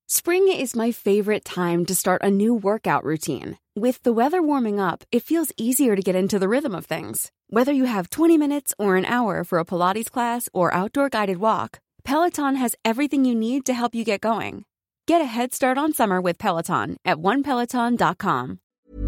Spring is my favorite time to start a new workout routine. With the weather warming up, it feels easier to get into the rhythm of things. Whether you have 20 minutes or an hour for a Pilates class or outdoor guided walk, Peloton has everything you need to help you get going. Get a head start on summer with Peloton at onepeloton.com.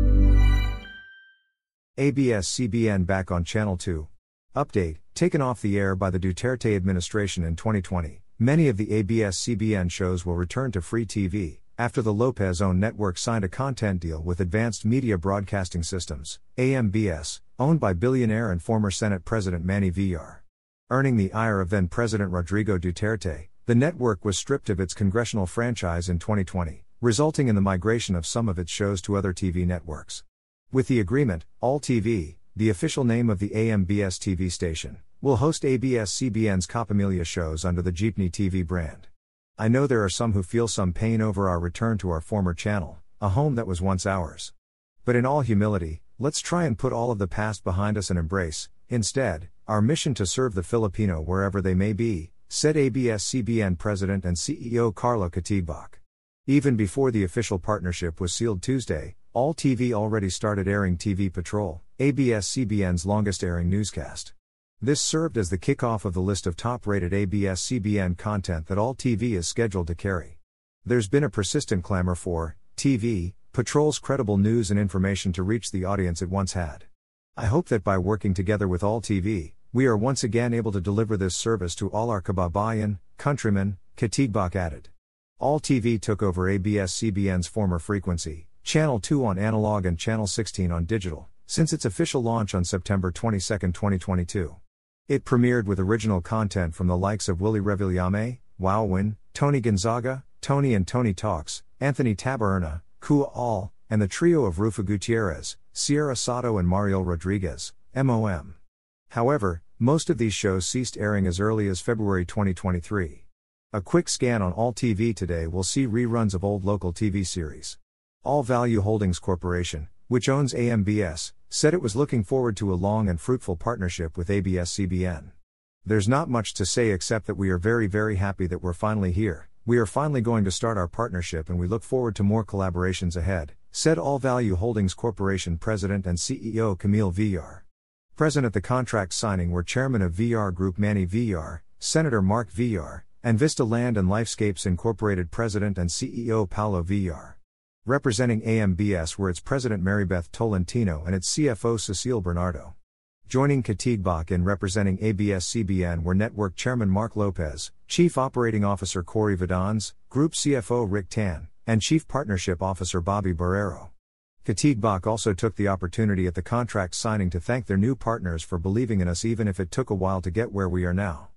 ABS-CBN back on Channel 2. Update, taken off the air by the Duterte administration in 2020. Many of the ABS-CBN shows will return to free TV, after the Lopez-owned network signed a content deal with Advanced Media Broadcasting Systems, AMBS, owned by billionaire and former Senate President Manny Villar. Earning the ire of then-President Rodrigo Duterte, the network was stripped of its congressional franchise in 2020, resulting in the migration of some of its shows to other TV networks. With the agreement, All TV, the official name of the AMBS TV station, will host ABS-CBN's Capamilia shows under the Jeepney TV brand. I know there are some who feel some pain over our return to our former channel, a home that was once ours. But in all humility, let's try and put all of the past behind us and embrace, instead, our mission to serve the Filipino wherever they may be, said ABS-CBN President and CEO Carlo Katigbak. Even before the official partnership was sealed Tuesday, All TV already started airing TV Patrol, ABS-CBN's longest-airing newscast. This served as the kickoff of the list of top-rated ABS-CBN content that All TV is scheduled to carry. There's been a persistent clamor for TV Patrol's credible news and information to reach the audience it once had. I hope that by working together with All TV, we are once again able to deliver this service to all our kababayan, countrymen, Katigbak added. All TV took over ABS-CBN's former frequency, Channel 2 on analog and Channel 16 on digital, since its official launch on September 22, 2022. It premiered with original content from the likes of Willie Revillame, Wowin, Tony Gonzaga, Tony and Tony Talks, Anthony Taberna, Kua All, and the trio of Rufo Gutierrez, Sierra Sato and Mario Rodriguez, MOM. However, most of these shows ceased airing as early as February 2023. A quick scan on All TV today will see reruns of old local TV series. All Value Holdings Corporation, which owns AMBS, said it was looking forward to a long and fruitful partnership with ABS-CBN. There's not much to say except that we are very, very happy that we're finally here. We are finally going to start our partnership and we look forward to more collaborations ahead, said All Value Holdings Corporation President and CEO Camille Villar. Present at the contract signing were Chairman of VR Group Manny Villar, Senator Mark Villar, and Vista Land and Lifescapes Incorporated President and CEO Paulo Villar. Representing AMBS were its President Marybeth Tolentino and its CFO Cecile Bernardo. Joining Katigbak in representing ABS-CBN were Network Chairman Mark Lopez, Chief Operating Officer Corey Vidans, Group CFO Rick Tan, and Chief Partnership Officer Bobby Barrero. Katigbak also took the opportunity at the contract signing to thank their new partners for believing in us even if it took a while to get where we are now.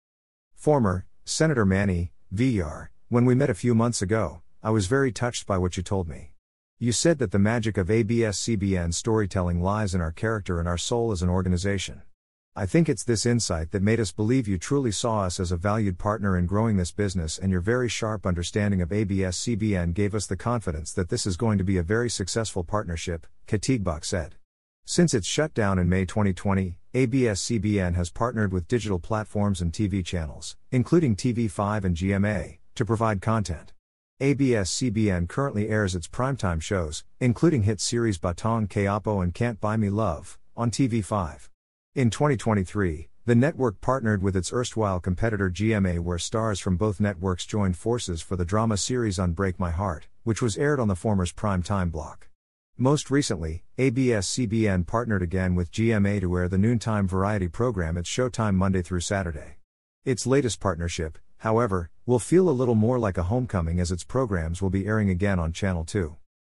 Former Senator Manny Villar, when we met a few months ago, I was very touched by what you told me. You said that the magic of ABS-CBN storytelling lies in our character and our soul as an organization. I think it's this insight that made us believe you truly saw us as a valued partner in growing this business, and your very sharp understanding of ABS-CBN gave us the confidence that this is going to be a very successful partnership, Katigbak said. Since its shutdown in May 2020, ABS-CBN has partnered with digital platforms and TV channels, including TV5 and GMA, to provide content. ABS-CBN currently airs its primetime shows, including hit series Batang Quiapo and Can't Buy Me Love, on TV5. In 2023, the network partnered with its erstwhile competitor GMA, where stars from both networks joined forces for the drama series Unbreak My Heart, which was aired on the former's primetime block. Most recently, ABS-CBN partnered again with GMA to air the noontime variety program at Showtime Monday through Saturday. Its latest partnership, however, will feel a little more like a homecoming as its programs will be airing again on Channel 2.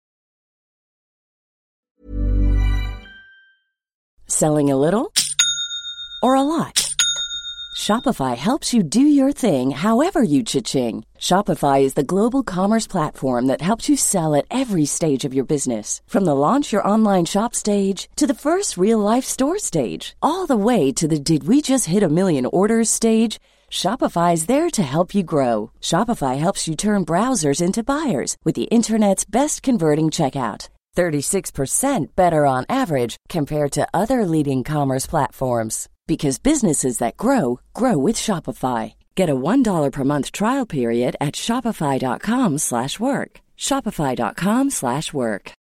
Selling a little or a lot? Shopify helps you do your thing however you cha-ching. Shopify is the global commerce platform that helps you sell at every stage of your business. From the launch your online shop stage to the first real-life store stage, all the way to the did we just hit a million orders stage. Shopify is there to help you grow. Shopify helps you turn browsers into buyers with the internet's best converting checkout. 36% better on average compared to other leading commerce platforms. Because businesses that grow, grow with Shopify. Get a $1 per month trial period at shopify.com/work. Shopify.com/work.